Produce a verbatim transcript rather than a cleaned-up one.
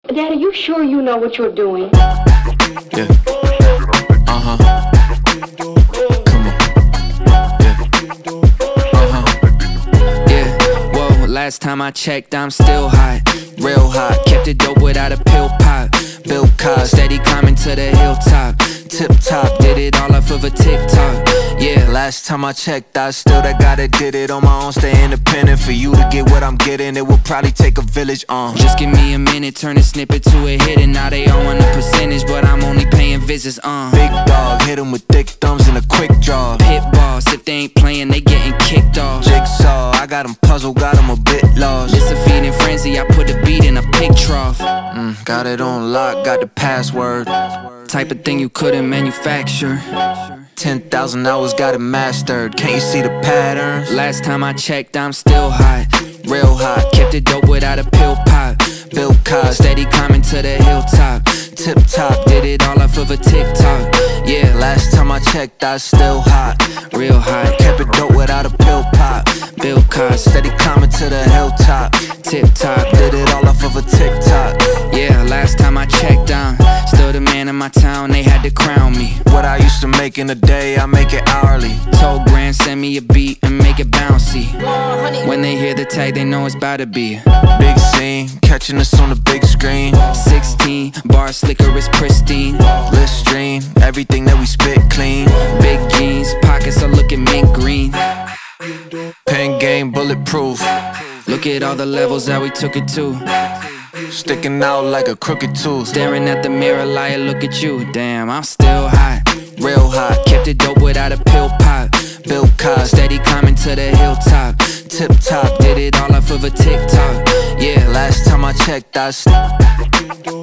Daddy, you sure you know what you're doing? Yeah. Uh-huh. Come on. Yeah. Uh-huh. Yeah. Whoa, last time I checked, I'm still hot. Real hot. Kept it dope without a pill pop. Bill Cosby, steady climbing to the hilltop. Tip top, did it all off of a TikTok. Yeah, last time I checked, I still that guy that did it on my own. Stay independent. For you to get what I'm getting, it will probably take a village. Uh. Just give me a minute, turn a snippet to a hit, and now they all want a percentage, but I'm only paying visits. Uh. Big dog, hit 'em with thick thumbs and a quick draw. Pit boss, if they ain't playing, they getting kicked off. Jigsaw, I got 'em puzzled, got 'em a bit lost. It's a feeding frenzy, I put the beat in a pig trough. Mm, got it on lock, got the password. Type of thing you couldn't manufacture. Ten thousand hours, got it mastered. Can't you see the patterns? Last time I checked, I'm still hot. Real hot, kept it dope without a pill pop. Bill Cosby, steady climbing to the hilltop. Tip top, did it all off of a TikTok. Yeah, last time I checked, I still hot. Real hot, kept it dope without a pill pop. Bill Cosby, steady climbing to the hilltop. Tip top, did it all off of a TikTok. Yeah, last time I checked, I'm still the man in my town, they had to crown me. What I used to make in a day, I make it hourly. Told Grant, send me a beat and make it bouncy. When they hear the tag, they know it's about to be big scene, catching us on the big screen. Sixteen, bar slicker is pristine. Let's stream, everything that we spit clean. Big jeans, pockets are looking mint green. Pen game, bulletproof. Look at all the levels that we took it to. Sticking out like a crooked tooth. Staring at the mirror like, look at you. Damn, I'm still hot. Real hot, kept it dope without a pill pop. Bill Cosby, steady climbing to the hilltop. Tip top, did it all off of a TikTok. Yeah, last time I checked, I st